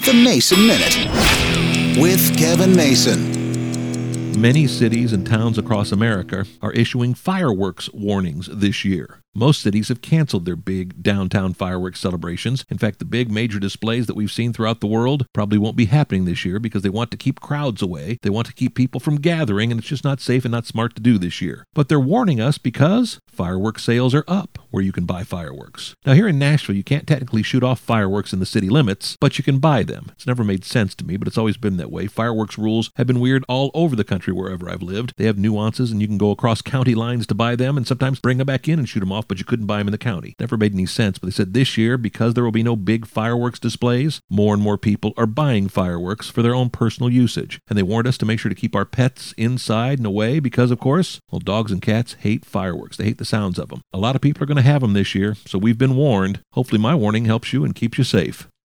The Mason Minute with Kevin Mason. Many cities and towns across America are issuing fireworks warnings this year. Most cities have canceled their big downtown fireworks celebrations. In fact, the big major displays that we've seen throughout the world probably won't be happening this year because they want to keep crowds away. They want to keep people from gathering, and it's just not safe and not smart to do this year. But they're warning us because fireworks sales are up where you can buy fireworks. Now, here in Nashville, you can't technically shoot off fireworks in the city limits, but you can buy them. It's never made sense to me, but it's always been that way. Fireworks rules have been weird all over the country wherever I've lived. They have nuances, and you can go across county lines to buy them and sometimes bring them back in and shoot them off, but you couldn't buy them in the county. Never made any sense, but they said this year, because there will be no big fireworks displays, more and more people are buying fireworks for their own personal usage. And they warned us to make sure to keep our pets inside and away because, of course, well, dogs and cats hate fireworks. They hate the sounds of them. A lot of people are going to have them this year, so we've been warned. Hopefully my warning helps you and keeps you safe.